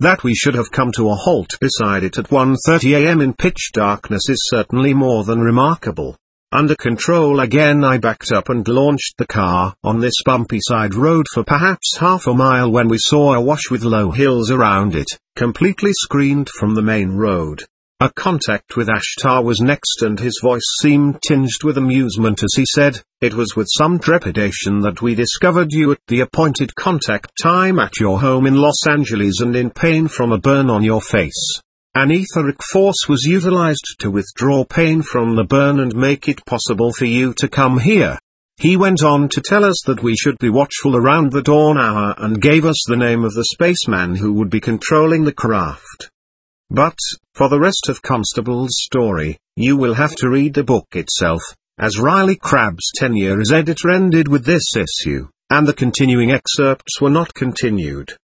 That we should have come to a halt beside it at 1:30 a.m. in pitch darkness is certainly more than remarkable. Under control again, I backed up and launched the car on this bumpy side road for perhaps half a mile when we saw a wash with low hills around it, completely screened from the main road. A contact with Ashtar was next, and his voice seemed tinged with amusement as he said, "It was with some trepidation that we discovered you at the appointed contact time at your home in Los Angeles and in pain from a burn on your face. An etheric force was utilized to withdraw pain from the burn and make it possible for you to come here." He went on to tell us that we should be watchful around the dawn hour and gave us the name of the spaceman who would be controlling the craft. But, for the rest of Constable's story, you will have to read the book itself, as Riley Crabb's tenure as editor ended with this issue, and the continuing excerpts were not continued.